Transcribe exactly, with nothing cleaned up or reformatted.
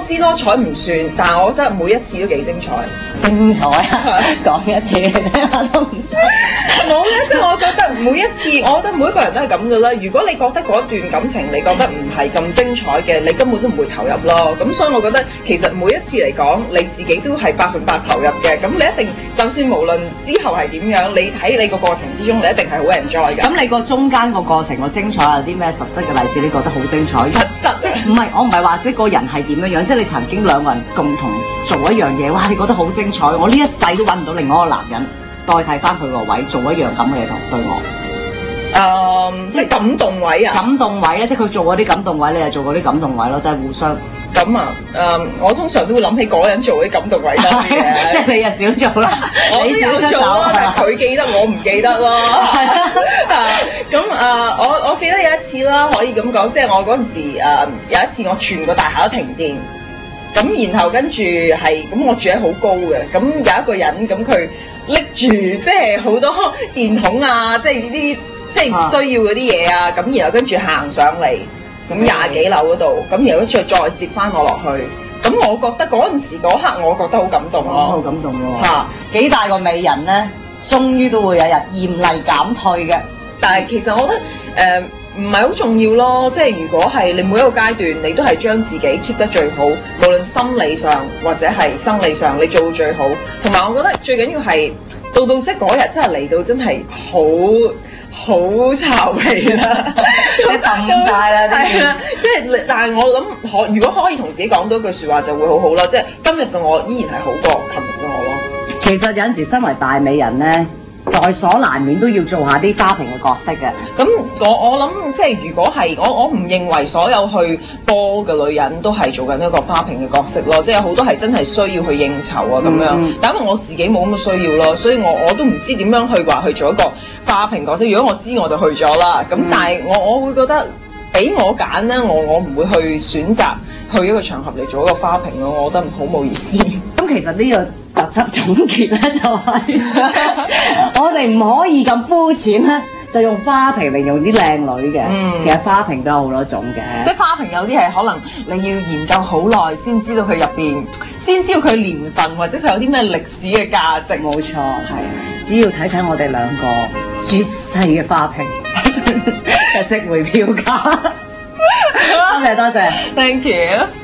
姿多彩唔算，但係我覺得每一次都幾精彩。 精彩啊！講一次你聽下都唔得。 冇嘅，即係我覺得每一次，我覺得每一個人都係咁噶啦。如果你覺得嗰段感情你覺得唔係咁精彩嘅，你根本都唔會投入咯。咁所以我覺得其實每一次嚟講，你自己都係百分百投入嘅。咁你一定就算無論之後係點樣，你喺你個過程之中，你一定係好 enjoy 㗎。 咁你個中間個過程個精彩有啲咩實質嘅例子？你覺得好精彩？ 實實即係唔係我唔係話即係個人係點樣樣，即係你曾經兩個人共同做一樣嘢，哇！你覺得好精彩，我呢一世都揾唔到另外一個男人代替翻佢個位做一樣咁嘅嘢同對我。 誒、嗯，即係感動位啊！ 感動位咧，即係佢做嗰啲感動位，你又做嗰啲感動位咯，都係互相。 咁啊，誒、嗯，我通常都會諗起嗰個人做嗰啲感動位多啲嘅。 即係你又少做啦， 我都有做啦，但係佢記得我唔記得咯。咁誒、呃，我我記得有一次啦，可以咁講，即係我嗰陣時、呃、有一次我全個大廈都停電，咁然後跟住係咁，我住喺好高嘅，咁有一個人咁佢拎住即係好多電筒啊，即係呢啲即係需要嗰啲嘢啊，咁、啊、然後跟住行上嚟。咁廿幾樓嗰度，咁然後再再接翻我落去，咁我覺得嗰陣時嗰刻，我覺得好感動咯， 好感動喎嚇！幾大個美人咧，終於都會有日嚴厲減退嘅。 但係其實我覺得誒唔係好重要咯，即係如果係你每一個階段，你都係將自己 keep 得最好，無論心理上或者係生理上，你做到最好。同埋我覺得最緊要係到到即係嗰日真係嚟到真係好。好巢皮啦， 都抌晒啦， 係啊，即係但係我諗可如果可以同自己講多句説話就會好好咯，即係今日嘅我依然係好過琴日嘅我咯。 其實有陣時身為大美人咧，在所難免都要做下啲花瓶嘅角色嘅。 咁我我諗即係如果係我我唔認為所有去波嘅女人都係做緊一個花瓶嘅角色咯，即係好多係真係需要去應酬啊咁樣。嗯、但因為我自己冇咁嘅需要咯，所以我我都唔知點樣去話去做一個花瓶角色。如果我知我就去咗啦。咁、嗯、但係我我會覺得俾我揀咧，我我唔會去選擇去一個場合嚟做一個花瓶咯。我覺得好冇意思。 咁其實呢個特輯總結咧就係、是、我哋唔可以咁膚淺咧，就用花瓶嚟用啲靚女嘅。嗯，其實花瓶都有好多種嘅。 即係花瓶有啲係可能你要研究好耐先知道佢入邊，先知道佢年份或者佢有啲咩歷史嘅價值。 冇錯，係。只要睇睇我哋兩個絕世嘅花瓶，就值回票價。多謝多謝 ，Thank you。